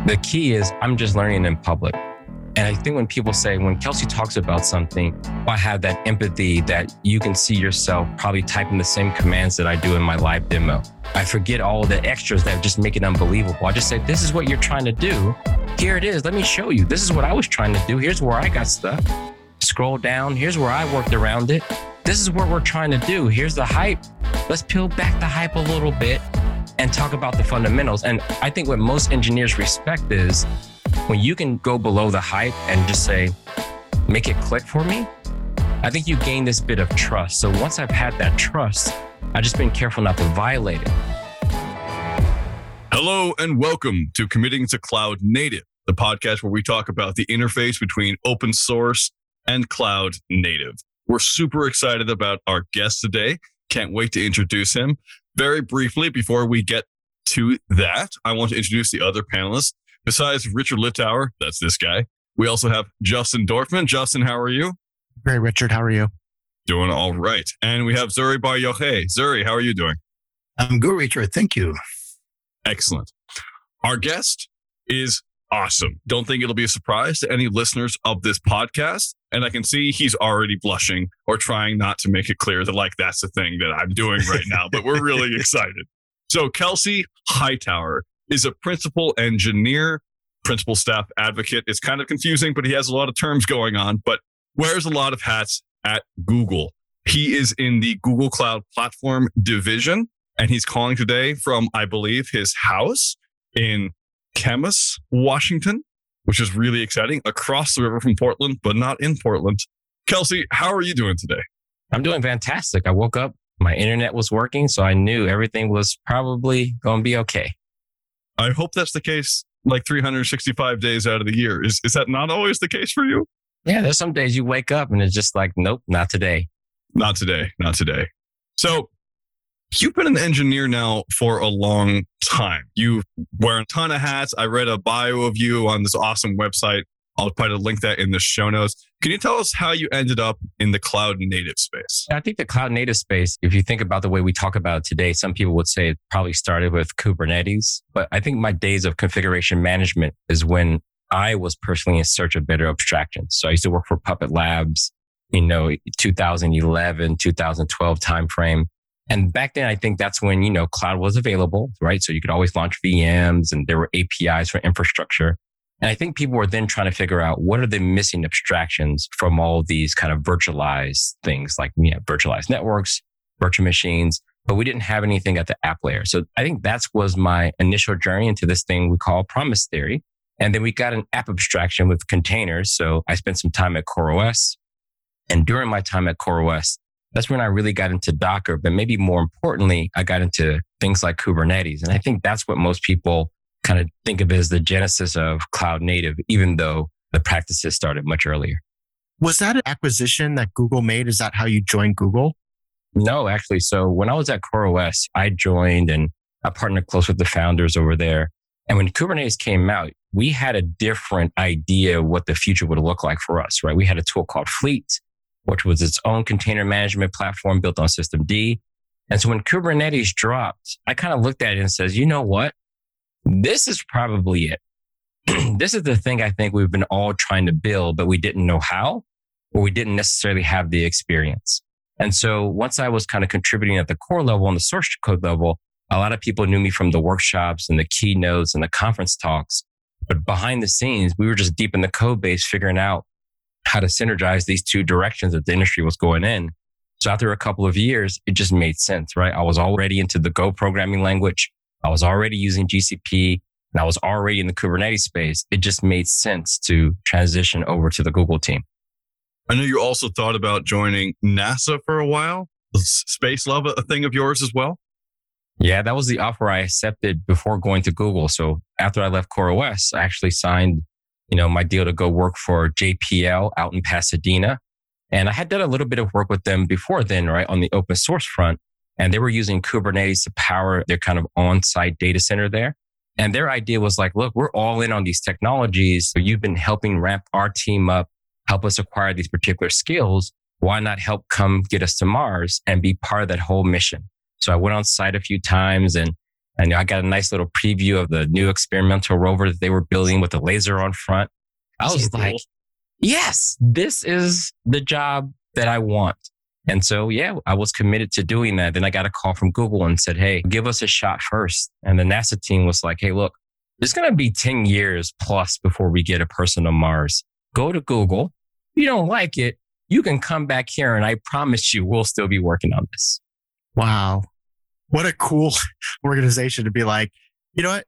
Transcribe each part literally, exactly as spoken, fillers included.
The key is I'm just learning in public. And I think when people say, when Kelsey talks about something, I have that empathy that you can see yourself probably typing the same commands that I do in my live demo. I forget all the extras that just make it unbelievable. I just say, this is what you're trying to do. Here it is. Let me show you. This is what I was trying to do. Here's where I got stuck. Scroll down. Here's where I worked around it. This is what we're trying to do. Here's the hype. Let's peel back the hype a little bit and talk about the fundamentals. And I think what most engineers respect is when you can go below the hype and just say, make it click for me. I think you gain this bit of trust. So once I've had that trust, I've just been careful not to violate it. Hello and welcome to Committing to Cloud Native, the podcast where we talk about the interface between open source and cloud native. We're super excited about our guest today. Can't wait to introduce him. Very briefly, before we get to that, I want to introduce the other panelists. Besides Richard Littauer, that's this guy, we also have Justin Dorfman. Justin, how are you? Great, Richard. How are you? Doing all right. And we have Zuri Bar Yochai. Zuri, how are you doing? I'm good, Richard. Thank you. Excellent. Our guest is awesome. Don't think it'll be a surprise to any listeners of this podcast. And I can see he's already blushing or trying not to make it clear that, like, that's the thing that I'm doing right now. But we're really excited. So Kelsey Hightower is a principal engineer, principal staff advocate. It's kind of confusing, but he has a lot of terms going on, but wears a lot of hats at Google. He is in the Google Cloud Platform division, and he's calling today from, I believe, his house in Camas, Washington, which is really exciting, across the river from Portland, but not in Portland. Kelsey, how are you doing today? I'm doing fantastic. I woke up, my internet was working, so I knew everything was probably going to be okay. I hope that's the case like three hundred sixty-five days out of the year. Is is that not always the case for you? Yeah, there's some days you wake up and it's just like, nope, not today. Not today, not today. So you've been an engineer now for a long time. You wear a ton of hats. I read a bio of you on this awesome website. I'll try to link that in the show notes. Can you tell us how you ended up in the cloud native space? I think the cloud native space, if you think about the way we talk about it today, some people would say it probably started with Kubernetes. But I think my days of configuration management is when I was personally in search of better abstractions. So I used to work for Puppet Labs, you know, two thousand eleven, two thousand twelve timeframe. And back then, I think that's when, you know, cloud was available, right? So you could always launch V Ms and there were A P Is for infrastructure. And I think people were then trying to figure out what are the missing abstractions from all these kind of virtualized things like, you know, virtualized networks, virtual machines, but we didn't have anything at the app layer. So I think that was my initial journey into this thing we call promise theory. And then we got an app abstraction with containers. So I spent some time at CoreOS. And during my time at CoreOS, that's when I really got into Docker. But maybe more importantly, I got into things like Kubernetes. And I think that's what most people kind of think of as the genesis of cloud native, even though the practices started much earlier. Was that an acquisition that Google made? Is that how you joined Google? No, actually. So when I was at CoreOS, I joined and I partnered close with the founders over there. And when Kubernetes came out, we had a different idea of what the future would look like for us, right? We had a tool called Fleet, which was its own container management platform built on Systemd. And so when Kubernetes dropped, I kind of looked at it and says, you know what? This is probably it. This is the thing I think we've been all trying to build, but we didn't know how, or we didn't necessarily have the experience. And so once I was kind of contributing at the core level and the source code level, a lot of people knew me from the workshops and the keynotes and the conference talks. But behind the scenes, we were just deep in the code base figuring out how to synergize these two directions that the industry was going in. So after a couple of years, it just made sense, right? I was already into the Go programming language. I was already using G C P and I was already in the Kubernetes space. It just made sense to transition over to the Google team. I know you also thought about joining NASA for a while. Was space love a thing of yours as well? Yeah, that was the offer I accepted before going to Google. So after I left CoreOS, I actually signed, you know, my deal to go work for J P L out in Pasadena. And I had done a little bit of work with them before then, right, on the open source front. And they were using Kubernetes to power their kind of on-site data center there. And their idea was like, look, we're all in on these technologies. So you've been helping ramp our team up, help us acquire these particular skills. Why not help come get us to Mars and be part of that whole mission? So I went on site a few times and And I got a nice little preview of the new experimental rover that they were building with the laser on front. I was So cool. like, yes, this is the job that I want. And so, yeah, I was committed to doing that. Then I got a call from Google and said, hey, give us a shot first. And the NASA team was like, hey, look, it's going to be ten years plus before we get a person on Mars. Go to Google. If you don't like it, you can come back here and I promise you we'll still be working on this. Wow. What a cool organization to be like, you know what?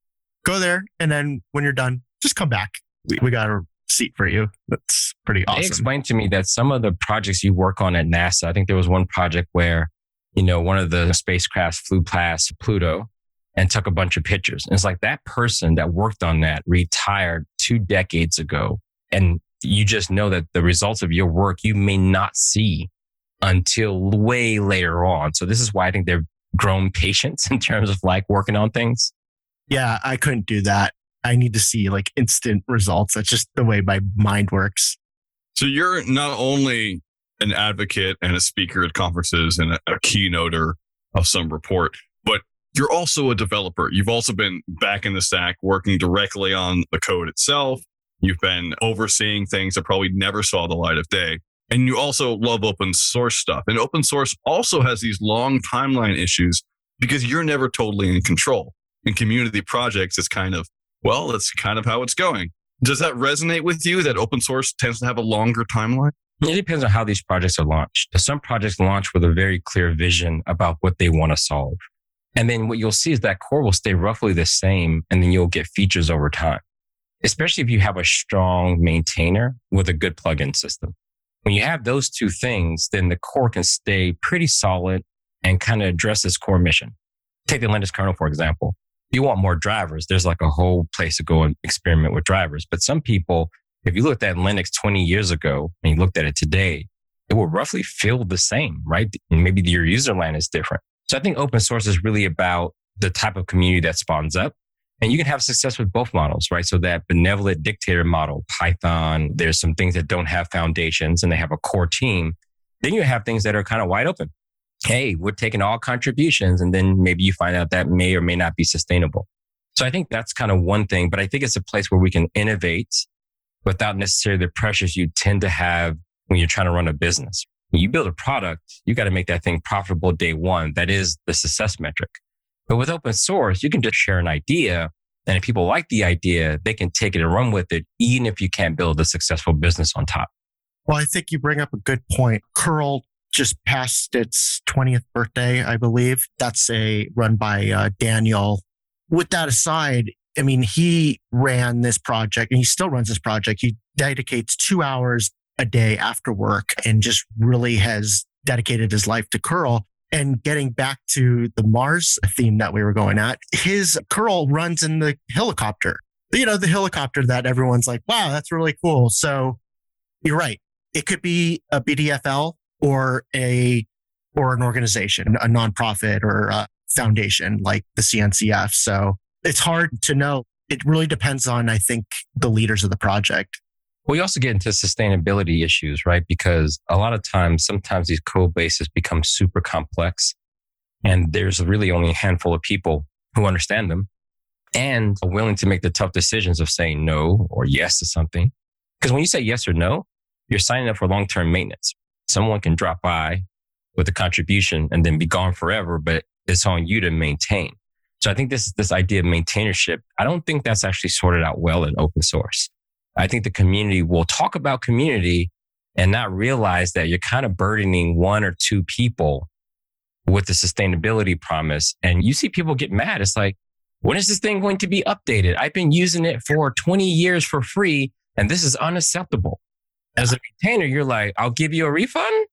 Go there. And then when you're done, just come back. We, we got a seat for you. That's pretty awesome. They explained to me that some of the projects you work on at NASA, I think there was one project where, you know, one of the spacecrafts flew past Pluto and took a bunch of pictures. And it's like that person that worked on that retired two decades ago. And you just know that the results of your work you may not see until way later on. So this is why I think they've grown patience in terms of like working on things. Yeah, I couldn't do that. I need to see like instant results. That's just the way my mind works. So you're not only an advocate and a speaker at conferences and a, a keynoter of some report, but you're also a developer. You've also been back in the stack working directly on the code itself. You've been overseeing things that probably never saw the light of day. And you also love open source stuff. And open source also has these long timeline issues because you're never totally in control. In community projects, it's kind of, well, that's kind of how it's going. Does that resonate with you that open source tends to have a longer timeline? It depends on how these projects are launched. Some projects launch with a very clear vision about what they want to solve. And then what you'll see is that core will stay roughly the same, and then you'll get features over time, especially if you have a strong maintainer with a good plugin system. When you have those two things, then the core can stay pretty solid and kind of address its core mission. Take the Linux kernel, for example. If you want more drivers, there's like a whole place to go and experiment with drivers. But some people, if you looked at Linux twenty years ago and you looked at it today, it will roughly feel the same, right? And maybe your user land is different. So I think open source is really about the type of community that spawns up. And you can have success with both models, right? So that benevolent dictator model, Python, there's some things that don't have foundations and they have a core team. Then you have things that are kind of wide open. Hey, we're taking all contributions. And then maybe you find out that may or may not be sustainable. So I think that's kind of one thing, but I think it's a place where we can innovate without necessarily the pressures you tend to have when you're trying to run a business. When you build a product, you got to make that thing profitable day one. That is the success metric. But with open source, you can just share an idea. And if people like the idea, they can take it and run with it, even if you can't build a successful business on top. Well, I think you bring up a good point. Curl just passed its twentieth birthday, I believe. That's a run by uh, Daniel. With that aside, I mean, he ran this project and he still runs this project. He dedicates two hours a day after work and just really has dedicated his life to curl. And getting back to the Mars theme that we were going at, his curl runs in the helicopter. You know, the helicopter that everyone's like, wow, that's really cool. So you're right. It could be a B D F L or a or an organization, a nonprofit or a foundation like the C N C F. So it's hard to know. It really depends on, I think, the leaders of the project. Well, you also get into sustainability issues, right? Because a lot of times, sometimes these code bases become super complex and there's really only a handful of people who understand them and are willing to make the tough decisions of saying no or yes to something. Because when you say yes or no, you're signing up for long-term maintenance. Someone can drop by with a contribution and then be gone forever, but it's on you to maintain. So I think this, this idea of maintainership, I don't think that's actually sorted out well in open source. I think the community will talk about community and not realize that you're kind of burdening one or two people with the sustainability promise. And you see people get mad. It's like, when is this thing going to be updated? I've been using it for twenty years for free, and this is unacceptable. As a maintainer, you're like, I'll give you a refund?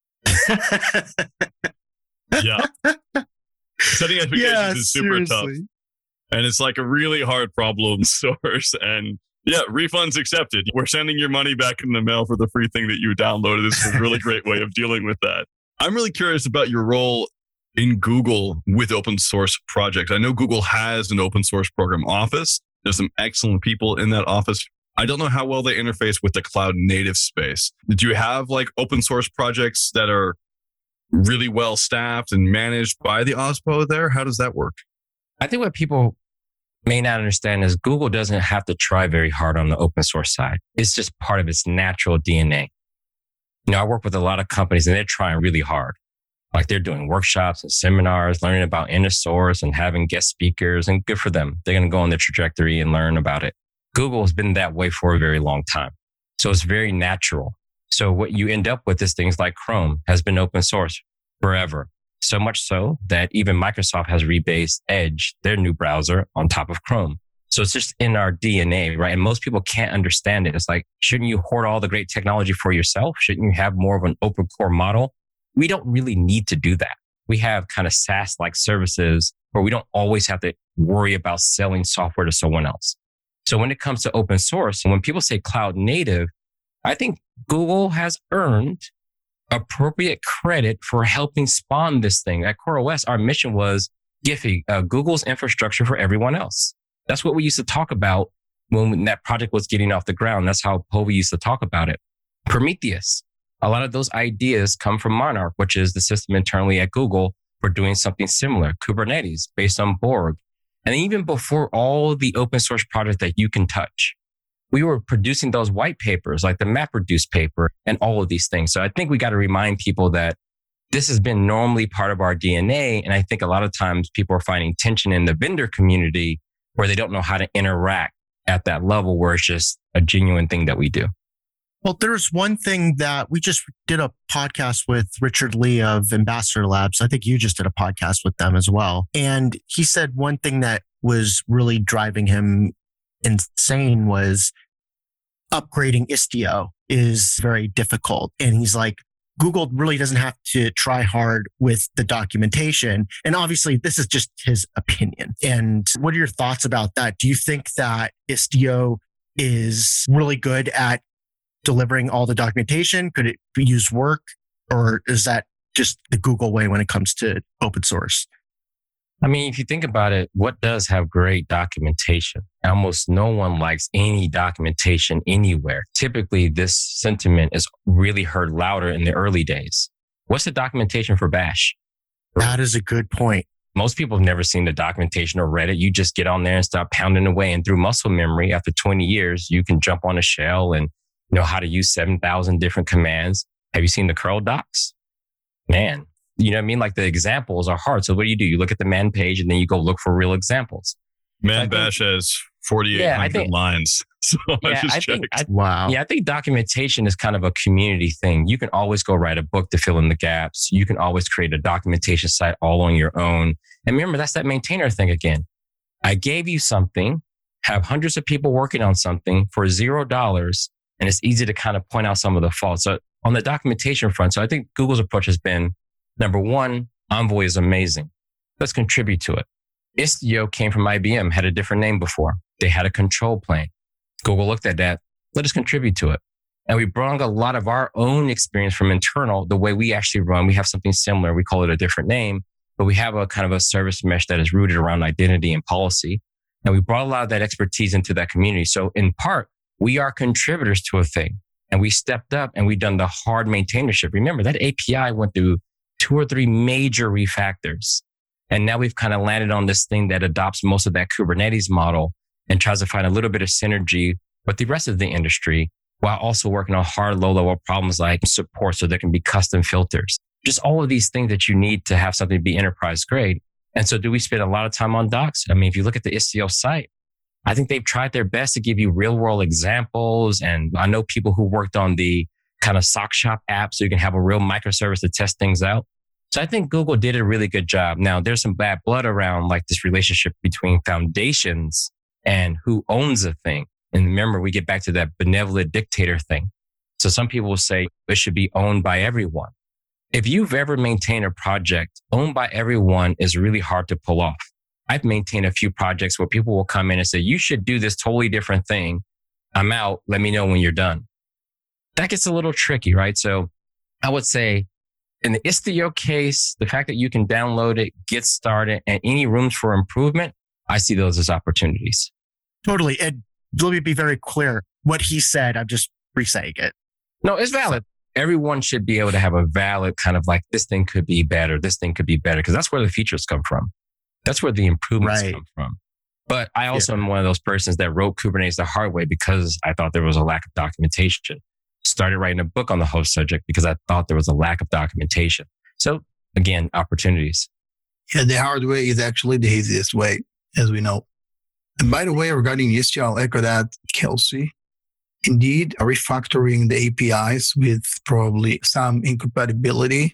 Yeah. Setting expectations Yeah, is super seriously. tough. And it's like a really hard problem source. And yeah, refunds accepted. We're sending your money back in the mail for the free thing that you downloaded. This is a really great way of dealing with that. I'm really curious about your role in Google with open source projects. I know Google has an open source program office. There's some excellent people in that office. I don't know how well they interface with the cloud native space. Did you have like open source projects that are really well staffed and managed by the O S P O there? How does that work? I think what people may not understand is Google doesn't have to try very hard on the open source side. It's just part of its natural D N A. You know, I work with a lot of companies and they're trying really hard. Like they're doing workshops and seminars, learning about inner source and having guest speakers, and good for them. They're going to go on their trajectory and learn about it. Google has been that way for a very long time. So it's very natural. So what you end up with is things like Chrome has been open source forever. So much so that even Microsoft has rebased Edge, their new browser, on top of Chrome. So it's just in our D N A, right? And most people can't understand it. It's like, shouldn't you hoard all the great technology for yourself? Shouldn't you have more of an open core model? We don't really need to do that. We have kind of SaaS-like services where we don't always have to worry about selling software to someone else. So when it comes to open source, and when people say cloud native, I think Google has earned appropriate credit for helping spawn this thing. At CoreOS, our mission was Giphy, uh, Google's infrastructure for everyone else. That's what we used to talk about when that project was getting off the ground. That's how Povey used to talk about it. Prometheus. A lot of those ideas come from Monarch, which is the system internally at Google for doing something similar. Kubernetes based on Borg. And even before all the open source projects that you can touch, we were producing those white papers like the MapReduce paper and all of these things. So I think we got to remind people that this has been normally part of our D N A. And I think a lot of times people are finding tension in the vendor community where they don't know how to interact at that level where it's just a genuine thing that we do. Well, there's one thing that we just did a podcast with Richard Lee of Ambassador Labs. I think you just did a podcast with them as well. And he said one thing that was really driving him insane was upgrading Istio is very difficult. And he's like, Google really doesn't have to try hard with the documentation. And obviously, this is just his opinion. And what are your thoughts about that? Do you think that Istio is really good at delivering all the documentation? Could it use work? Or is that just the Google way when it comes to open source? I mean, if you think about it, what does have great documentation? Almost no one likes any documentation anywhere. Typically, this sentiment is really heard louder in the early days. What's the documentation for Bash? That is a good point. Most people have never seen the documentation or read it. You just get on there and start pounding away. And through muscle memory, after twenty years, you can jump on a shell and know how to use seven thousand different commands. Have you seen the curl docs? Man, you know what I mean? Like the examples are hard. So what do you do? You look at the man page and then you go look for real examples. Man Bash has forty-eight hundred yeah, lines. So yeah, I just I checked. think, I, wow. Yeah, I think documentation is kind of a community thing. You can always go write a book to fill in the gaps. You can always create a documentation site all on your own. And remember, that's that maintainer thing again. I gave you something, have hundreds of people working on something for zero dollars. And it's easy to kind of point out some of the faults. So on the documentation front, so I think Google's approach has been, number one, Envoy is amazing. Let's contribute to it. Istio came from I B M, had a different name before. They had a control plane. Google looked at that. Let us contribute to it. And we brought a lot of our own experience from internal, the way we actually run. We have something similar. We call it a different name, but we have a kind of a service mesh that is rooted around identity and policy. And we brought a lot of that expertise into that community. So in part, we are contributors to a thing, and we stepped up and we done the hard maintainership. Remember, that A P I went through two or three major refactors. And now we've kind of landed on this thing that adopts most of that Kubernetes model and tries to find a little bit of synergy with the rest of the industry while also working on hard, low level problems like support so there can be custom filters. Just all of these things that you need to have something be enterprise grade. And so do we spend a lot of time on docs? I mean, if you look at the Istio site, I think they've tried their best to give you real world examples. And I know people who worked on the kind of sock shop app so you can have a real microservice to test things out. So I think Google did a really good job. Now there's some bad blood around like this relationship between foundations and who owns a thing. And remember, we get back to that benevolent dictator thing. So some people will say it should be owned by everyone. If you've ever maintained a project, owned by everyone is really hard to pull off. I've maintained a few projects where people will come in and say, you should do this totally different thing. I'm out. Let me know when you're done. That gets a little tricky, right? So I would say in the Istio case, the fact that you can download it, get started, and any rooms for improvement, I see those as opportunities. Totally. And let me be very clear. What he said, I'm just re-saying it. No, it's valid. Everyone should be able to have a valid kind of like, this thing could be better. This thing could be better. Because that's where the features come from. That's where the improvements Right. come from. But I also am one of those persons that wrote Kubernetes the hard way because I thought there was a lack of documentation. Started writing a book on the whole subject because I thought there was a lack of documentation. So again, opportunities. Yeah, the hard way is actually the easiest way, as we know. And by the way, regarding Istio, I'll echo that, Kelsey. Indeed, refactoring the A P Is with probably some incompatibility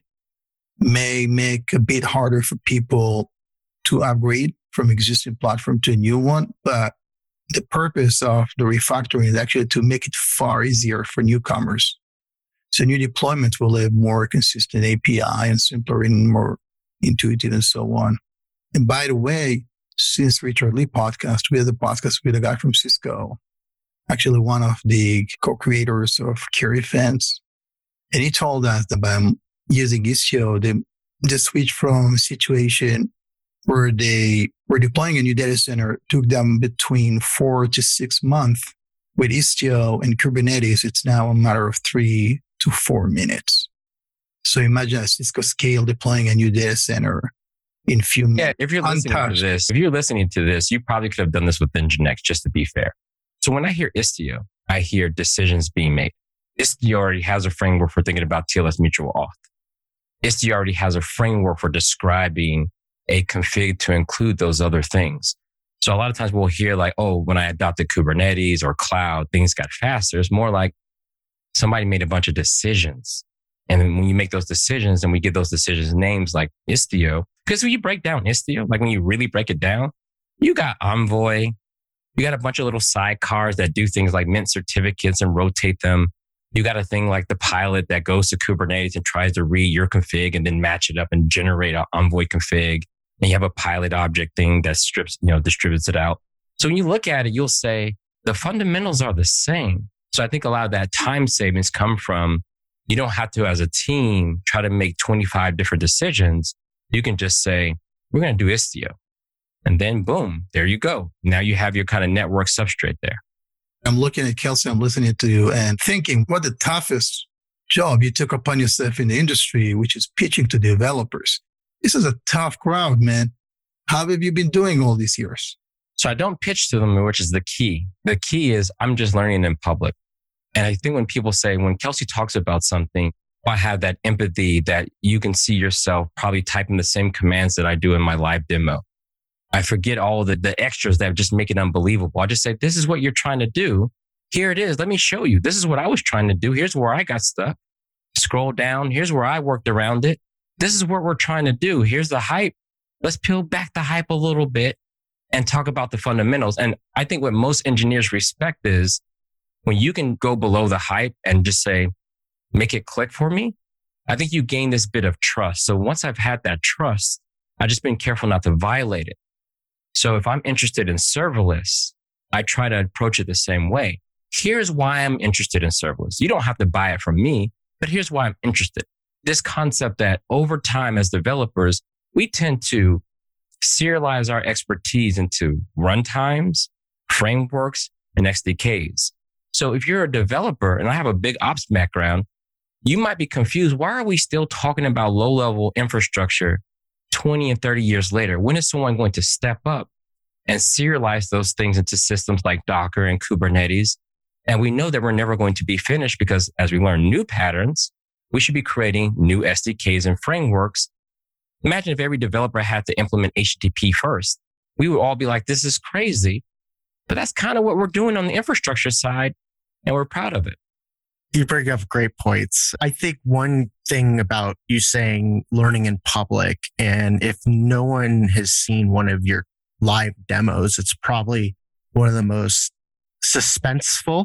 may make a bit harder for people to upgrade from existing platform to a new one. But the purpose of the refactoring is actually to make it far easier for newcomers. So new deployments will have more consistent A P I and simpler and more intuitive and so on. And by the way, since Richard Lee podcast, we had a podcast with a guy from Cisco, actually one of the co-creators of Cure Fence. And he told us that by using Istio, they just switched from a situation where they were deploying a new data center, took them between four to six months. With Istio and Kubernetes, it's now a matter of three to four minutes. So imagine a Cisco scale deploying a new data center in few minutes. Yeah, if you're listening Untouched. to this, if you're listening to this, you probably could have done this with Nginx, just to be fair. So when I hear Istio, I hear decisions being made. Istio already has a framework for thinking about T L S mutual auth. Istio already has a framework for describing a config to include those other things. So a lot of times we'll hear like, oh, when I adopted Kubernetes or cloud, things got faster. It's more like somebody made a bunch of decisions. And then when you make those decisions and we give those decisions names like Istio, because when you break down Istio, like when you really break it down, you got Envoy, you got a bunch of little sidecars that do things like mint certificates and rotate them. You got a thing like the pilot that goes to Kubernetes and tries to read your config and then match it up and generate an Envoy config. And you have a pilot object thing that strips, you know, distributes it out. So when you look at it, you'll say the fundamentals are the same. So I think a lot of that time savings come from, you don't have to, as a team, try to make twenty-five different decisions. You can just say, we're going to do Istio. And then boom, there you go. Now you have your kind of network substrate there. I'm looking at Kelsey, I'm listening to you and thinking what the toughest job you took upon yourself in the industry, which is pitching to developers. This is a tough crowd, man. How have you been doing all these years? So I don't pitch to them, which is the key. The key is I'm just learning in public. And I think when people say, when Kelsey talks about something, I have that empathy that you can see yourself probably typing the same commands that I do in my live demo. I forget all the, the extras that just make it unbelievable. I just say, this is what you're trying to do. Here it is. Let me show you. This is what I was trying to do. Here's where I got stuck. Scroll down. Here's where I worked around it. This is what we're trying to do. Here's the hype. Let's peel back the hype a little bit and talk about the fundamentals. And I think what most engineers respect is when you can go below the hype and just say, make it click for me. I think you gain this bit of trust. So once I've had that trust, I've just been careful not to violate it. So if I'm interested in serverless, I try to approach it the same way. Here's why I'm interested in serverless. You don't have to buy it from me, but here's why I'm interested. This concept that over time as developers, we tend to serialize our expertise into runtimes, frameworks, and X D Ks. So if you're a developer, and I have a big ops background, you might be confused. Why are we still talking about low-level infrastructure twenty and thirty years later? When is someone going to step up and serialize those things into systems like Docker and Kubernetes? And we know that we're never going to be finished because as we learn new patterns, we should be creating new S D Ks and frameworks. Imagine if every developer had to implement H T T P first. We would all be like, this is crazy. But that's kind of what we're doing on the infrastructure side, and we're proud of it. You bring up great points. I think one thing about you saying learning in public, and if no one has seen one of your live demos, it's probably one of the most suspenseful,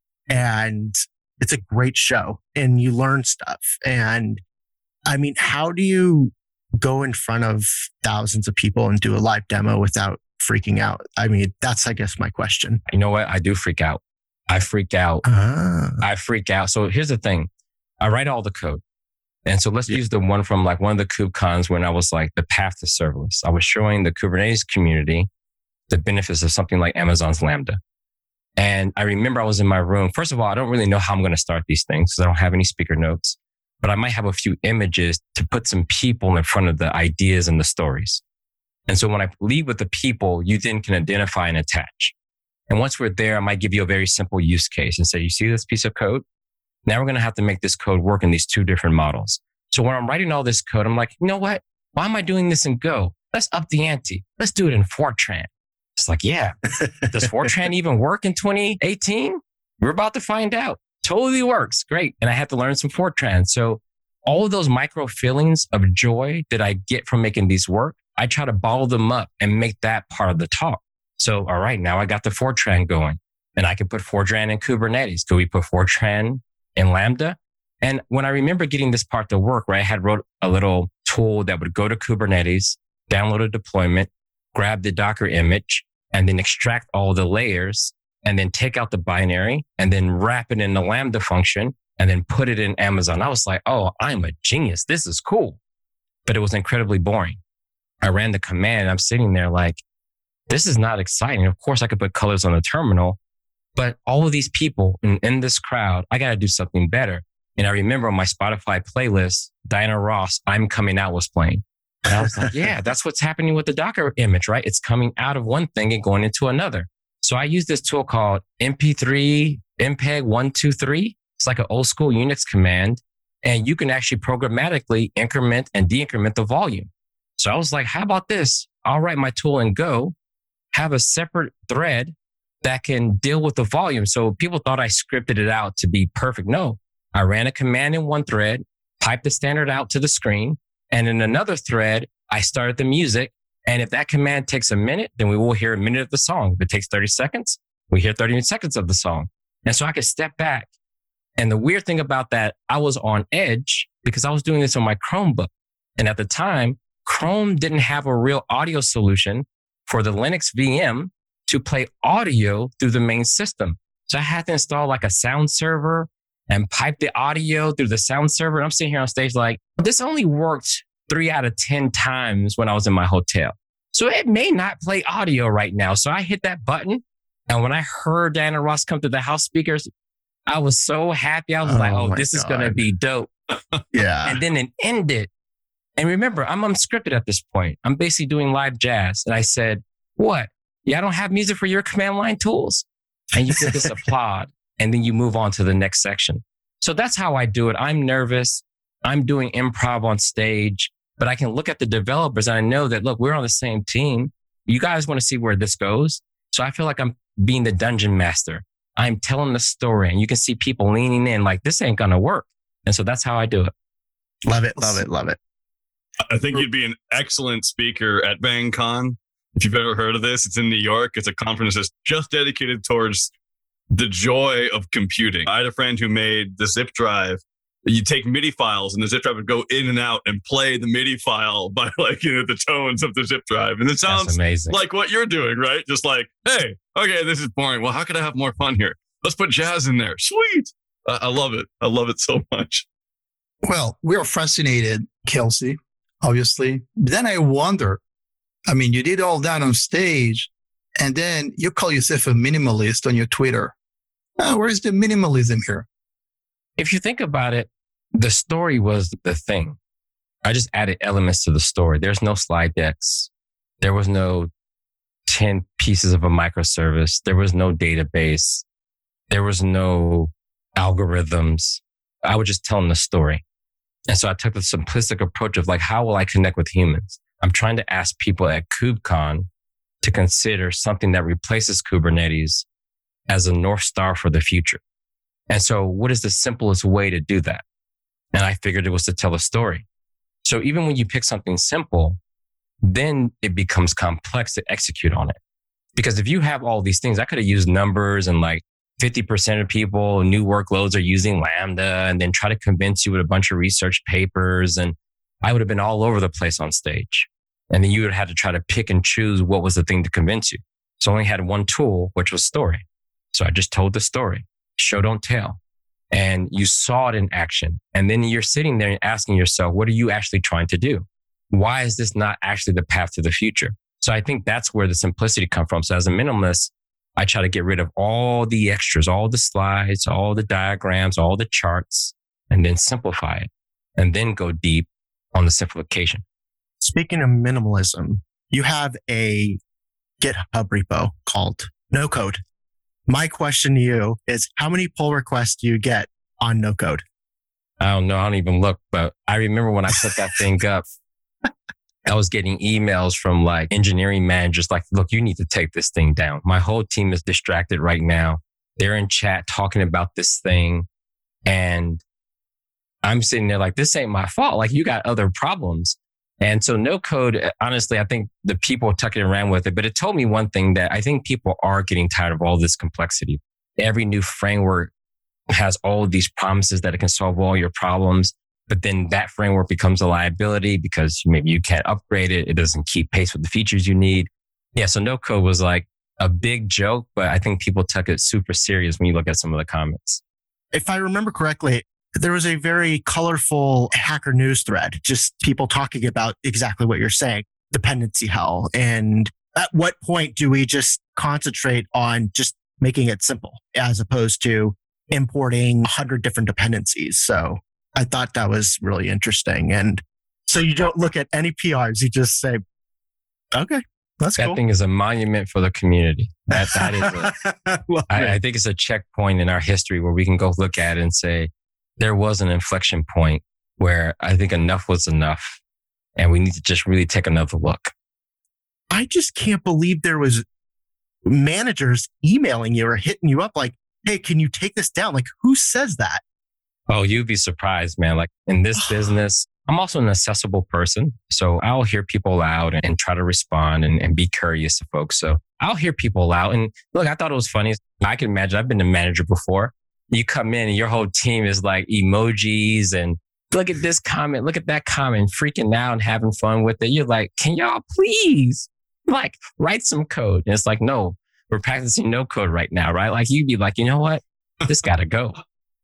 and it's a great show and you learn stuff. And I mean, how do you go in front of thousands of people and do a live demo without freaking out? I mean, that's, I guess, my question. You know what? I do freak out. I freak out. Ah. I freak out. So here's the thing. I write all the code. And so let's use the one from like one of the KubeCons when I was like the path to serverless. I was showing the Kubernetes community the benefits of something like Amazon's Lambda. And I remember I was in my room. First of all, I don't really know how I'm going to start these things because I don't have any speaker notes, but I might have a few images to put some people in front of the ideas and the stories. And so when I lead with the people, you then can identify and attach. And once we're there, I might give you a very simple use case and say, you see this piece of code? Now we're going to have to make this code work in these two different models. So when I'm writing all this code, I'm like, you know what? Why am I doing this in Go? Let's up the ante. Let's do it in Fortran. It's like, yeah, does Fortran even work in twenty eighteen? We're about to find out. Totally works. Great. And I had to learn some Fortran. So all of those micro feelings of joy that I get from making these work, I try to bottle them up and make that part of the talk. So, all right, now I got the Fortran going and I can put Fortran in Kubernetes. Could we put Fortran in Lambda? And when I remember getting this part to work, where I had wrote a little tool that would go to Kubernetes, download a deployment, grab the Docker image, and then extract all the layers, and then take out the binary, and then wrap it in the Lambda function, and then put it in Amazon. I was like, oh, I'm a genius. This is cool. But it was incredibly boring. I ran the command, and I'm sitting there like, this is not exciting. Of course, I could put colors on the terminal, but all of these people in, in this crowd, I got to do something better. And I remember on my Spotify playlist, Diana Ross, I'm Coming Out was playing. And I was like, yeah, that's what's happening with the Docker image, right? It's coming out of one thing and going into another. So I use this tool called M P three M P E G one two three. It's like an old school Unix command. And you can actually programmatically increment and decrement the volume. So I was like, how about this? I'll write my tool in Go, have a separate thread that can deal with the volume. So people thought I scripted it out to be perfect. No, I ran a command in one thread, piped the standard out to the screen. And in another thread, I started the music. And if that command takes a minute, then we will hear a minute of the song. If it takes thirty seconds, we hear thirty seconds of the song. And so I could step back. And the weird thing about that, I was on edge because I was doing this on my Chromebook. And at the time, Chrome didn't have a real audio solution for the Linux V M to play audio through the main system. So I had to install like a sound server and pipe the audio through the sound server. And I'm sitting here on stage like, this only worked three out of ten times when I was in my hotel. So it may not play audio right now. So I hit that button. And when I heard Diana Ross come through the house speakers, I was so happy. I was oh like, oh, this God. is going to be dope. Yeah. And then it ended. And remember, I'm unscripted at this point. I'm basically doing live jazz. And I said, what? Yeah, I don't have music for your command line tools. And you get this applaud. And then you move on to the next section. So that's how I do it. I'm nervous. I'm doing improv on stage, but I can look at the developers and I know that, look, we're on the same team. You guys want to see where this goes. So I feel like I'm being the dungeon master. I'm telling the story and you can see people leaning in like, this ain't going to work. And so that's how I do it. Love it. Love it. Love it. I think you'd be an excellent speaker at VangCon. If you've ever heard of this, it's in New York. It's a conference that's just dedicated towards the joy of computing. I had a friend who made the zip drive. You take MIDI files and the zip drive would go in and out and play the MIDI file by like, you know, the tones of the zip drive. And it sounds like what you're doing, right? Just like, hey, okay, this is boring. Well, how could I have more fun here? Let's put jazz in there. Sweet. Uh, I love it. I love it so much. Well, we are fascinated, Kelsey, obviously. But then I wonder, I mean, you did all that on stage and then you call yourself a minimalist on your Twitter. Uh, where's the minimalism here? If you think about it, the story was the thing. I just added elements to the story. There's no slide decks. There was no ten pieces of a microservice. There was no database. There was no algorithms. I was just telling the story. And so I took the simplistic approach of like, how will I connect with humans? I'm trying to ask people at KubeCon to consider something that replaces Kubernetes as a North Star for the future. And so what is the simplest way to do that? And I figured it was to tell a story. So even when you pick something simple, then it becomes complex to execute on it. Because if you have all these things, I could have used numbers and like fifty percent of people, new workloads are using Lambda and then try to convince you with a bunch of research papers. And I would have been all over the place on stage. And then you would have had to try to pick and choose what was the thing to convince you. So I only had one tool, which was story. So I just told the story. Show, don't tell. And you saw it in action. And then you're sitting there and asking yourself, what are you actually trying to do? Why is this not actually the path to the future? So I think that's where the simplicity comes from. So as a minimalist, I try to get rid of all the extras, all the slides, all the diagrams, all the charts, and then simplify it and then go deep on the simplification. Speaking of minimalism, You have a GitHub repo called No Code. My question to you is, how many pull requests do you get on No Code? I don't know. I don't even look, but I remember when I put that thing up, I was getting emails from like engineering managers like, look, you need to take this thing down. My whole team is distracted right now. They're in chat talking about this thing. And I'm sitting there like, this ain't my fault. Like, you got other problems. And so No Code, honestly, I think the people tucking around with it, but it told me one thing, that I think people are getting tired of all this complexity. Every new framework has all of these promises that it can solve all your problems, but then that framework becomes a liability because maybe you can't upgrade it. It doesn't keep pace with the features you need. Yeah. So No Code was like a big joke, but I think people took it super serious when you look at some of the comments. If I remember correctly, there was a very colorful Hacker News thread, just people talking about exactly what you're saying, dependency hell. And at what point do we just concentrate on just making it simple as opposed to importing a hundred different dependencies? So I thought that was really interesting. And so you don't look at any P Rs, you just say, okay, that's that cool. thing is a monument for the community. That, that is a, I, I think it's a checkpoint in our history where we can go look at it and say, there was an inflection point where I think enough was enough and we need to just really take another look. I just can't believe there was managers emailing you or hitting you up like, hey, can you take this down? Like, who says that? Oh, you'd be surprised, man. Like in this business, I'm also an accessible person. So I'll hear people out and, and try to respond and, and be courteous to folks. So I'll hear people out. And look, I thought it was funny. I can imagine, I've been a manager before. You come in and your whole team is like emojis and look at this comment, look at that comment, freaking out and having fun with it. You're like, can y'all please like write some code? And it's like, no, we're practicing No Code right now, right? Like you'd be like, you know what? This gotta go.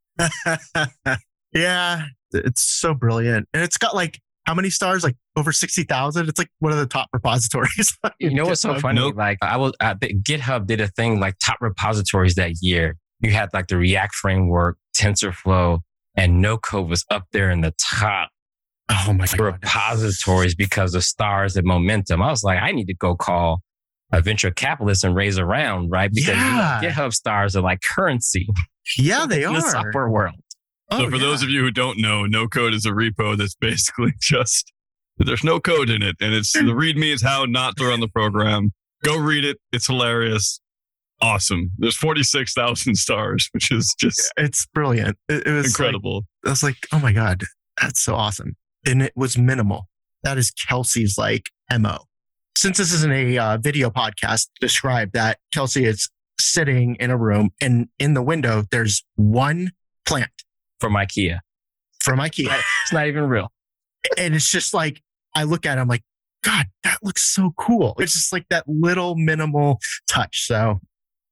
Yeah, it's so brilliant. And it's got like, how many stars? Like over sixty thousand. It's like one of the top repositories. You know what's so funny? Nope. Like I was, uh, GitHub did a thing like top repositories that year. You had like the React framework, TensorFlow, and No Code was up there in the top oh my God. repositories because of stars and momentum. I was like, I need to go call a venture capitalist and raise a round, right? Because yeah. you know, GitHub stars are like currency. Yeah, they in are. the software world. So oh, for yeah. those of you who don't know, No Code is a repo that's basically just, there's no code in it. And it's the README is how not to run the program. Go read it. It's hilarious. Awesome. There's forty-six thousand stars, which is just it's brilliant. It, it was incredible. Like, I was like, oh my God, that's so awesome. And it was minimal. That is Kelsey's like M O. Since this isn't a uh, video podcast, describe that Kelsey is sitting in a room and in the window, there's one plant. From IKEA. From IKEA. It's not even real. And it's just like, I look at it, I'm like, God, that looks so cool. It's just like that little minimal touch. So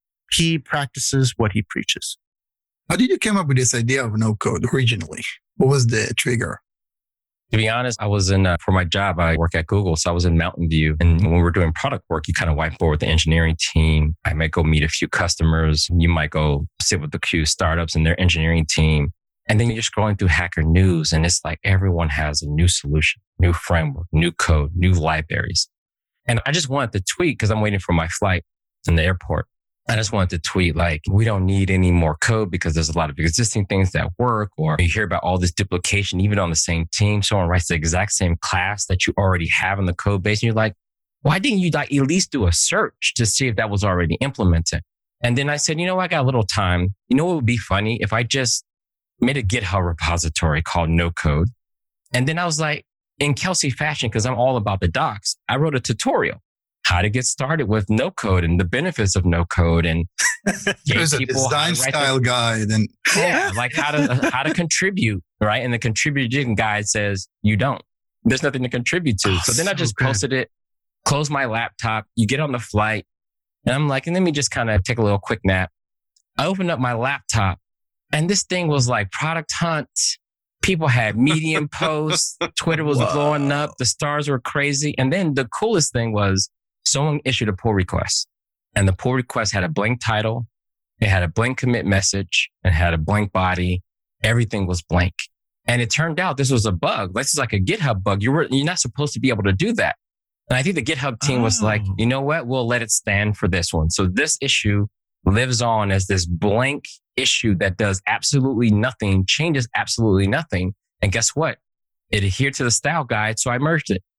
he practices what he preaches. How did you come up with this idea of No Code originally? What was the trigger? To be honest, I was in, uh, for my job, I work at Google. So I was in Mountain View. And when we're doing product work, you kind of whiteboard with the engineering team. I might go meet a few customers. You might go sit with a few startups and their engineering team. And then you're scrolling through Hacker News and it's like everyone has a new solution, new framework, new code, new libraries. And I just wanted to tweet because I'm waiting for my flight in the airport. I just wanted to tweet like, we don't need any more code because there's a lot of existing things that work, or you hear about all this duplication, even on the same team. Someone writes the exact same class that you already have in the code base. And you're like, why didn't you like at least do a search to see if that was already implemented? And then I said, you know, I got a little time. You know what would be funny if I just made a GitHub repository called No Code. And then I was like, in Kelsey fashion, because I'm all about the docs, I wrote a tutorial. How to get started with No Code and the benefits of No Code, and there's a design style guide and yeah, like how to how to contribute, right? And the contributing guide says you don't. There's nothing to contribute to. Oh, so then so I just good. posted it, closed my laptop. You get on the flight, and I'm like, and let me just kind of take a little quick nap. I opened up my laptop, and this thing was like Product Hunt. People had Medium posts. Twitter was Whoa. blowing up. The stars were crazy, and then the coolest thing was, someone issued a pull request, and the pull request had a blank title. It had a blank commit message and had a blank body. Everything was blank. And it turned out this was a bug. This is like a GitHub bug. You were, you're not supposed to be able to do that. And I think the GitHub team was like, Oh. you know what? We'll let it stand for this one. So this issue lives on as this blank issue that does absolutely nothing, changes absolutely nothing. And guess what? It adhered to the style guide. So I merged it.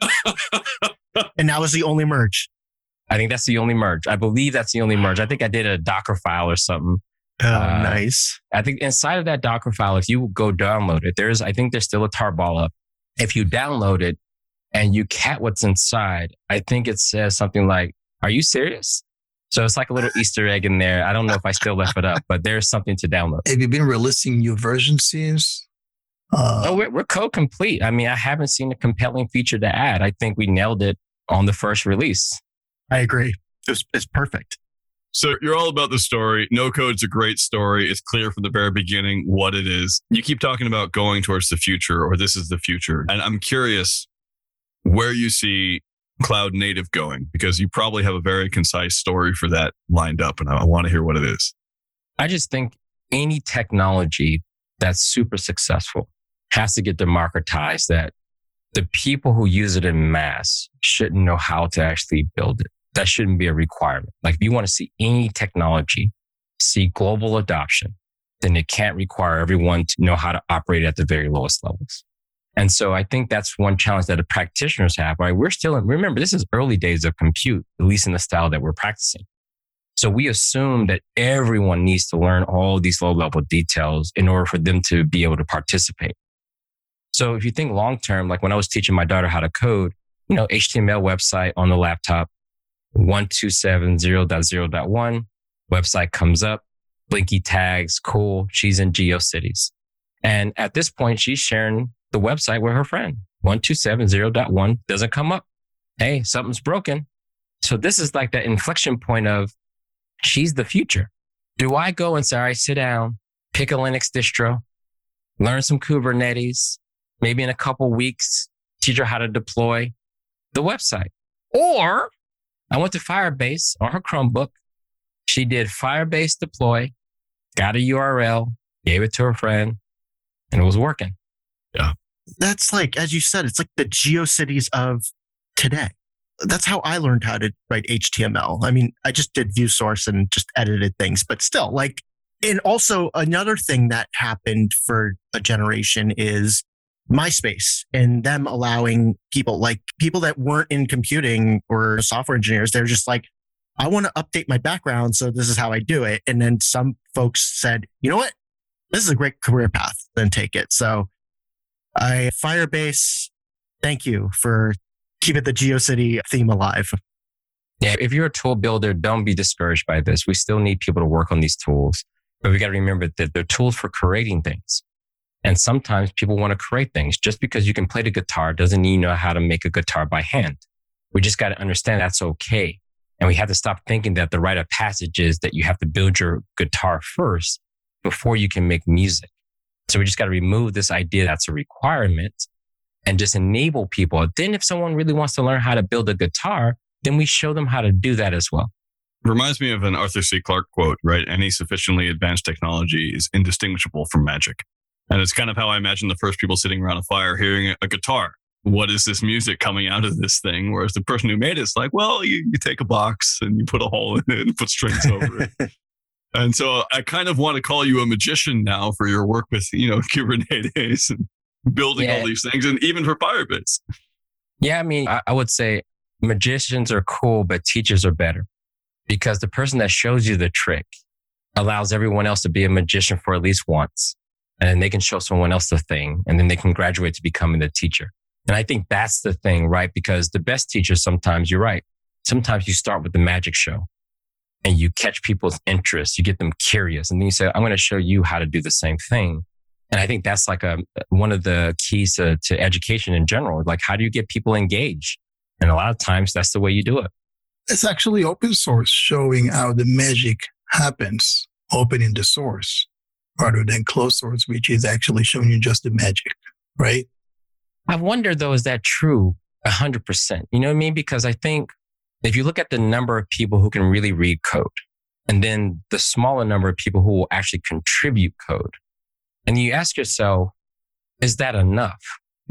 And that was the only merge. I think that's the only merge. I believe that's the only merge. I think I did a Docker file or something. Oh, Uh, nice. I think inside of that Docker file, if you go download it, there's, I think there's still a tarball up. If you download it and you cat what's inside, I think it says something like, are you serious? So it's like a little Easter egg in there. I don't know if I still left it up, but there's something to download. Have you been releasing new versions since? Uh, Oh, we're, we're code complete. I mean, I haven't seen a compelling feature to add. I think we nailed it on the first release. I agree. It was, it's perfect. So you're all about the story. No Code's a great story. It's clear from the very beginning what it is. You keep talking about going towards the future, or this is the future. And I'm curious where you see cloud native going, because you probably have a very concise story for that lined up. And I, I want to hear what it is. I just think any technology that's super successful has to get democratized, that the people who use it in mass shouldn't know how to actually build it. That shouldn't be a requirement. Like if you want to see any technology see global adoption, then it can't require everyone to know how to operate at the very lowest levels. And so I think that's one challenge that the practitioners have, right? We're still in, remember, this is early days of compute, at least in the style that we're practicing. So we assume that everyone needs to learn all these low level details in order for them to be able to participate. So if you think long term, like when I was teaching my daughter how to code, you know, H T M L website on the laptop, one two seven zero dot zero dot one, website comes up, Blinky tags, cool. She's in GeoCities. And at this point, she's sharing the website with her friend. one two seven zero dot one doesn't come up. Hey, something's broken. So this is like that inflection point of she's the future. Do I go and say, all right, sit down, pick a Linux distro, learn some Kubernetes, maybe in a couple weeks, teach her how to deploy the website? Or I went to Firebase on her Chromebook. She did Firebase deploy, got a U R L, gave it to her friend, and it was working. That's like, as you said, it's like the GeoCities of today. That's how I learned how to write H T M L. I mean, I just did view source and just edited things, but still like, and also another thing that happened for a generation is MySpace and them allowing people like people that weren't in computing or software engineers. They're just like, I want to update my background. So this is how I do it. And then some folks said, you know what? This is a great career path. Then take it. So I Firebase, thank you for keeping the GeoCity theme alive. Yeah, if you're a tool builder, don't be discouraged by this. We still need people to work on these tools, but we got to remember that they're tools for creating things. And sometimes people want to create things. Just because you can play the guitar doesn't mean you know how to make a guitar by hand. We just got to understand that's okay. And we have to stop thinking that the rite of passage is that you have to build your guitar first before you can make music. So we just got to remove this idea that's a requirement and just enable people. Then if someone really wants to learn how to build a guitar, then we show them how to do that as well. Reminds me of an Arthur C. Clarke quote, right? Any sufficiently advanced technology is indistinguishable from magic. And it's kind of how I imagine the first people sitting around a fire hearing a guitar. What is this music coming out of this thing? Whereas the person who made it's like, well, you, you take a box and you put a hole in it and put strings over it. And so I kind of want to call you a magician now for your work with, you know, Kubernetes and building Yeah. all these things, and even for Firebase. Yeah, I mean, I, I would say magicians are cool, but teachers are better because the person that shows you the trick allows everyone else to be a magician for at least once. And then they can show someone else the thing, and then they can graduate to becoming the teacher. And I think that's the thing, right? Because the best teachers, sometimes you're right. Sometimes you start with the magic show and you catch people's interest. You get them curious. And then you say, I'm going to show you how to do the same thing. And I think that's like a, one of the keys to, to education in general. Like, how do you get people engaged? And a lot of times that's the way you do it. It's actually open source showing how the magic happens, opening the source, rather than closed source, which is actually showing you just the magic, right? I wonder though, is that true a hundred percent? You know what I mean? Because I think if you look at the number of people who can really read code, and then the smaller number of people who will actually contribute code, and you ask yourself, is that enough?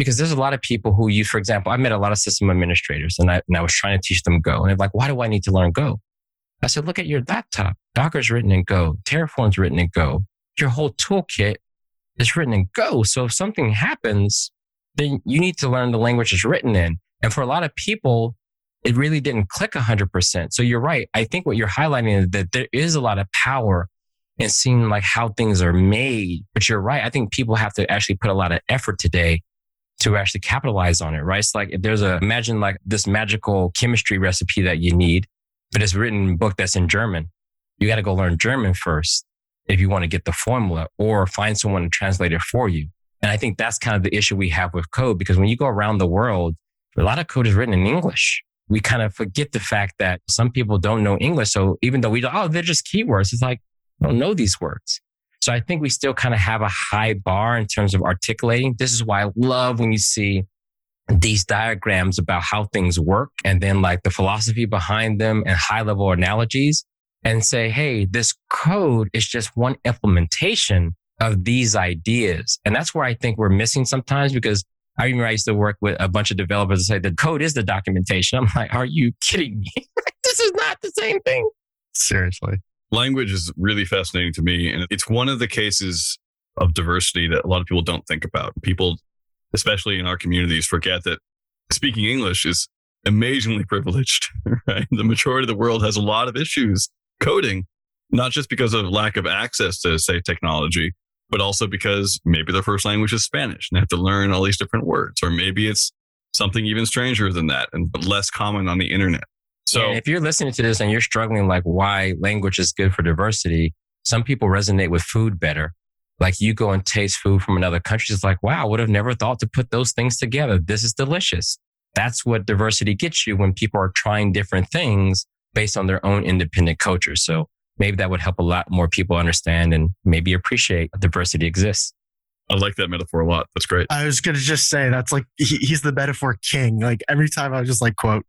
Because there's a lot of people who use, for example, I met a lot of system administrators and I, and I was trying to teach them Go. And they're like, why do I need to learn Go? I said, look at your laptop. Docker's written in Go. Terraform's written in Go. Your whole toolkit is written in Go. So if something happens, then you need to learn the language it's written in. And for a lot of people, it really didn't click one hundred percent. So you're right. I think what you're highlighting is that there is a lot of power in seeing like how things are made. But you're right. I think people have to actually put a lot of effort today to actually capitalize on it, right? It's like if there's a, imagine like this magical chemistry recipe that you need, but it's written in a book that's in German. You got to go learn German first if you want to get the formula, or find someone to translate it for you. And I think that's kind of the issue we have with code, because when you go around the world, a lot of code is written in English. We kind of forget the fact that some people don't know English. So even though we, oh, they're just keywords, it's like, I don't know these words. So I think we still kind of have a high bar in terms of articulating. This is why I love when you see these diagrams about how things work, and then like the philosophy behind them and high level analogies, and say, hey, this code is just one implementation of these ideas. And that's where I think we're missing sometimes, because I remember I used to work with a bunch of developers and say the code is the documentation. I'm like, are you kidding me? This is not the same thing. Seriously. Language is really fascinating to me. And it's one of the cases of diversity that a lot of people don't think about. People, especially in our communities, forget that speaking English is amazingly privileged, right? The majority of the world has a lot of issues coding, not just because of lack of access to, say, technology, but also because maybe their first language is Spanish and they have to learn all these different words. Or maybe it's something even stranger than that and less common on the internet. So yeah, if you're listening to this and you're struggling like why language is good for diversity, some people resonate with food better. Like you go and taste food from another country, it's like, wow, I would have never thought to put those things together. This is delicious. That's what diversity gets you when people are trying different things based on their own independent culture. So maybe that would help a lot more people understand and maybe appreciate diversity exists. I like that metaphor a lot. That's great. I was going to just say that's like, he, he's the metaphor king. Like every time I was just like, quote.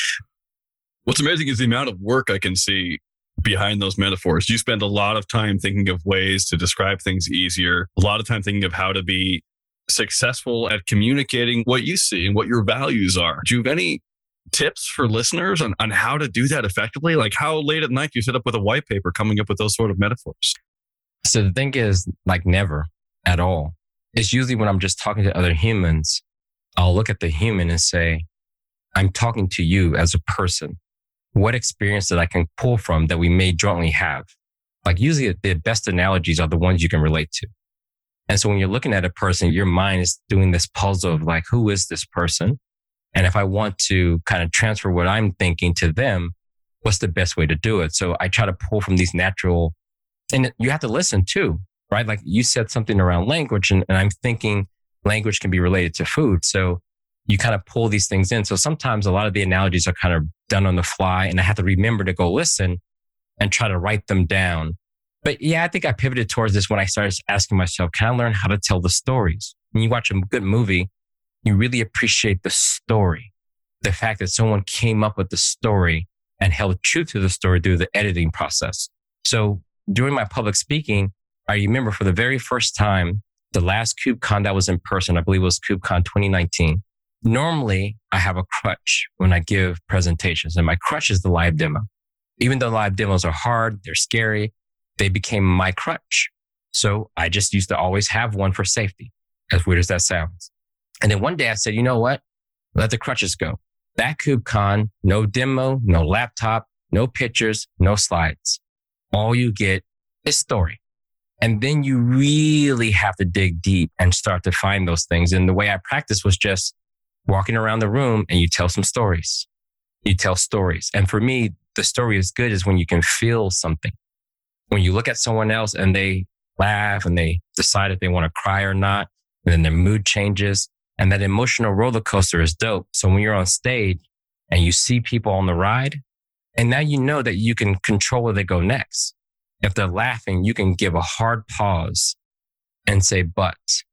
What's amazing is the amount of work I can see behind those metaphors. You spend a lot of time thinking of ways to describe things easier, a lot of time thinking of how to be successful at communicating what you see and what your values are. Do you have any tips for listeners on, on how to do that effectively? Like how late at night do you sit up with a white paper coming up with those sort of metaphors? So the thing is, like never at all. It's usually when I'm just talking to other humans, I'll look at the human and say, I'm talking to you as a person. What experience that I can pull from that we may jointly have? Like usually the best analogies are the ones you can relate to. And so when you're looking at a person, your mind is doing this puzzle of like, who is this person? And if I want to kind of transfer what I'm thinking to them, what's the best way to do it? So I try to pull from these natural, and you have to listen too, right? Like you said something around language, and, and I'm thinking language can be related to food. So you kind of pull these things in. So sometimes a lot of the analogies are kind of done on the fly, and I have to remember to go listen and try to write them down. But yeah, I think I pivoted towards this when I started asking myself, can I learn how to tell the stories? When you watch a good movie, you really appreciate the story. The fact that someone came up with the story and held true to the story through the editing process. So during my public speaking, I remember for the very first time, the last KubeCon that was in person, I believe it was KubeCon twenty nineteen. Normally, I have a crutch when I give presentations, and my crutch is the live demo. Even though live demos are hard, they're scary, they became my crutch. So I just used to always have one for safety, as weird as that sounds. And then one day I said, you know what? Let the crutches go. That KubeCon, no demo, no laptop, no pictures, no slides. All you get is story. And then you really have to dig deep and start to find those things. And the way I practiced was just walking around the room and you tell some stories. You tell stories. And for me, the story is good is when you can feel something. When you look at someone else and they laugh and they decide if they want to cry or not, and then their mood changes. And that emotional roller coaster is dope. So when you're on stage and you see people on the ride, and now you know that you can control where they go next. If they're laughing, you can give a hard pause and say, but,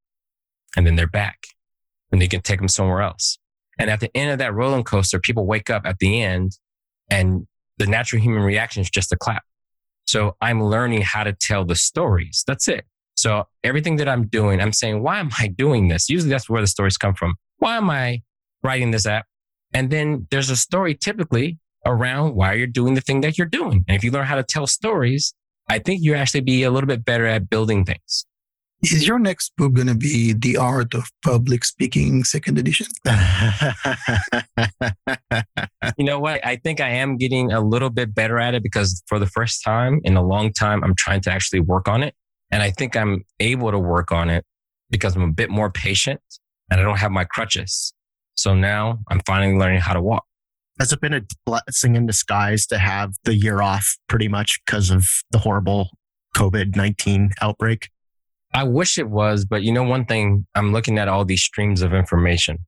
and then they're back. And you can take them somewhere else. And at the end of that roller coaster, people wake up at the end and the natural human reaction is just a clap. So I'm learning how to tell the stories. That's it. So everything that I'm doing, I'm saying, why am I doing this? Usually that's where the stories come from. Why am I writing this app? And then there's a story typically around why you're doing the thing that you're doing. And if you learn how to tell stories, I think you actually be a little bit better at building things. Is your next book going to be The Art of Public Speaking, second edition? You know what? I think I am getting a little bit better at it because for the first time in a long time, I'm trying to actually work on it. And I think I'm able to work on it because I'm a bit more patient and I don't have my crutches. So now I'm finally learning how to walk. Has it been a blessing in disguise to have the year off pretty much because of the horrible COVID nineteen outbreak? I wish it was, but you know, one thing, I'm looking at all these streams of information.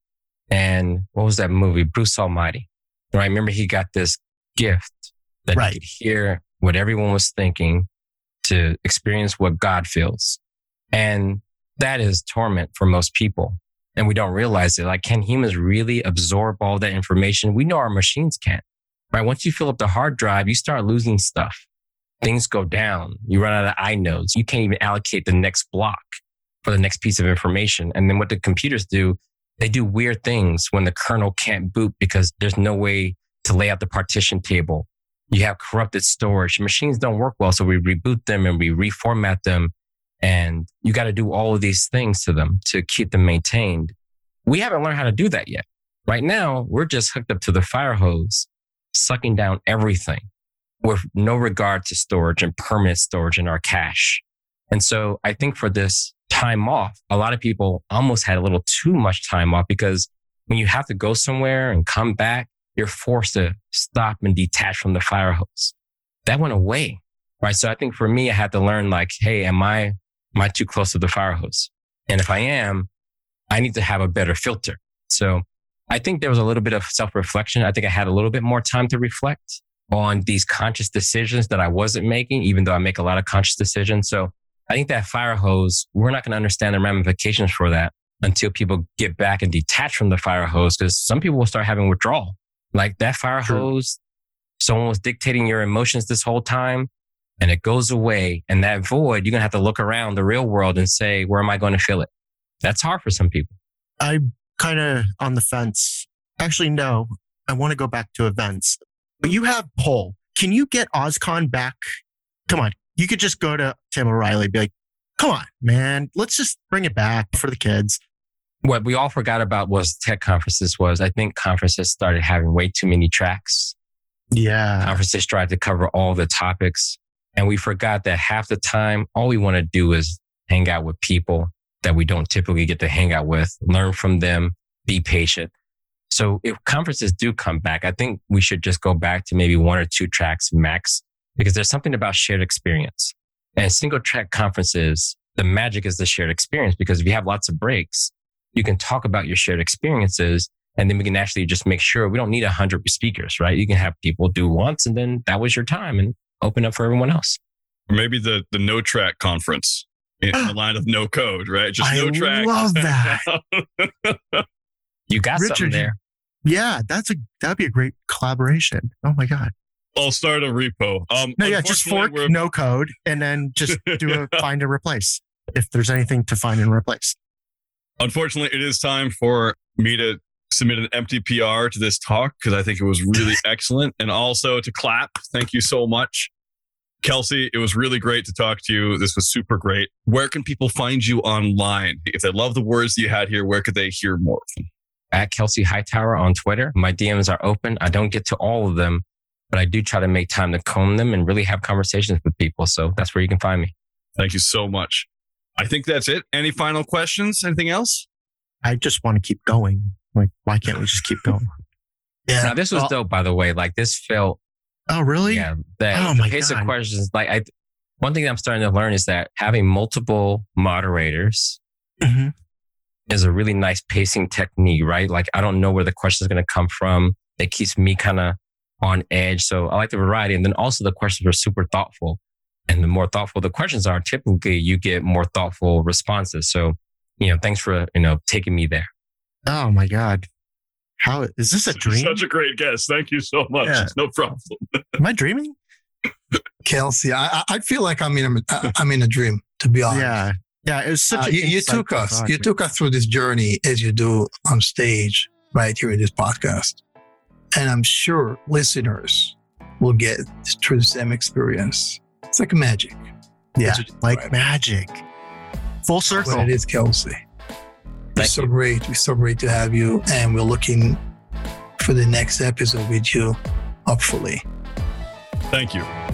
And what was that movie? Bruce Almighty. Right? Remember, he got this gift that Right. he could hear what everyone was thinking to experience what God feels. And that is torment for most people. And we don't realize it. Like, can humans really absorb all that information? We know our machines can't. Right? Once you fill up the hard drive, you start losing stuff. Things go down. You run out of inodes. You can't even allocate the next block for the next piece of information. And then what the computers do, they do weird things when the kernel can't boot because there's no way to lay out the partition table. You have corrupted storage. Machines don't work well. So we reboot them and we reformat them. And you got to do all of these things to them to keep them maintained. We haven't learned how to do that yet. Right now, we're just hooked up to the fire hose, sucking down everything, with no regard to storage and permanent storage in our cache. And so I think for this time off, a lot of people almost had a little too much time off because when you have to go somewhere and come back, you're forced to stop and detach from the fire hose. That went away, right? So I think for me, I had to learn like, hey, am I, am I too close to the fire hose? And if I am, I need to have a better filter. So I think there was a little bit of self-reflection. I think I had a little bit more time to reflect on these conscious decisions that I wasn't making, even though I make a lot of conscious decisions. So I think that fire hose, we're not going to understand the ramifications for that until people get back and detach from the fire hose, because some people will start having withdrawal. Like that fire True. hose, someone was dictating your emotions this whole time and it goes away. And that void, you're going to have to look around the real world and say, where am I going to fill it? That's hard for some people. I'm kind of on the fence. Actually, no, I want to go back to events. But you have Poll. Can you get OzCon back? Come on. You could just go to Tim O'Reilly and be like, come on, man, let's just bring it back for the kids. What we all forgot about was tech conferences was, I think conferences started having way too many tracks. Yeah. Conferences tried to cover all the topics. And we forgot that half the time, all we want to do is hang out with people that we don't typically get to hang out with, learn from them, be patient. So if conferences do come back, I think we should just go back to maybe one or two tracks max, because there's something about shared experience. And single track conferences, the magic is the shared experience, because if you have lots of breaks, you can talk about your shared experiences, and then we can actually just make sure we don't need a hundred speakers, right? You can have people do once, and then that was your time, and open up for everyone else. Or maybe the the no track conference in the line of no code, right? Just I no track. love that. You got Richard, something there. Yeah, that's a that'd be a great collaboration. Oh my God. I'll start a repo. Um, No, yeah, just fork unfortunately, we're- no code and then just do a find and replace if there's anything to find and replace. Unfortunately, it is time for me to submit an empty P R to this talk because I think it was really excellent. And also to clap. Thank you so much. Kelsey, it was really great to talk to you. This was super great. Where can people find you online? If they love the words you had here, where could they hear more of them? At Kelsey Hightower on Twitter. My D Ms are open. I don't get to all of them, but I do try to make time to comb them and really have conversations with people. So that's where you can find me. Thank you so much. I think that's it. Any final questions? Anything else? I just want to keep going. Like, why can't we just keep going? Yeah. Now, this was Well- dope, by the way. Like this felt, Oh, really? yeah, that Oh the my pace God. of questions. Like I, one thing that I'm starting to learn is that having multiple moderators Mhm. is a really nice pacing technique, right? Like I don't know where the question is going to come from. It keeps me kind of on edge. So I like the variety. And then also the questions are super thoughtful. And the more thoughtful the questions are, typically you get more thoughtful responses. So, you know, thanks for, you know, taking me there. Oh my God. How is this a dream? Such a great guest. Thank you so much. Yeah. It's no problem. Am I dreaming? Kelsey, I, I- I feel like I'm in a, I- I'm in a dream. to be honest. Yeah. Yeah. It was such Uh, a you, you took us, you took us through this journey as you do on stage right here in this podcast. And I'm sure listeners will get through the same experience. It's like magic. Yeah. That's what you Like described. magic. Full circle. But it is, Kelsey. It's so you. great. It's so great to have you. And we're looking for the next episode with you, hopefully. Thank you.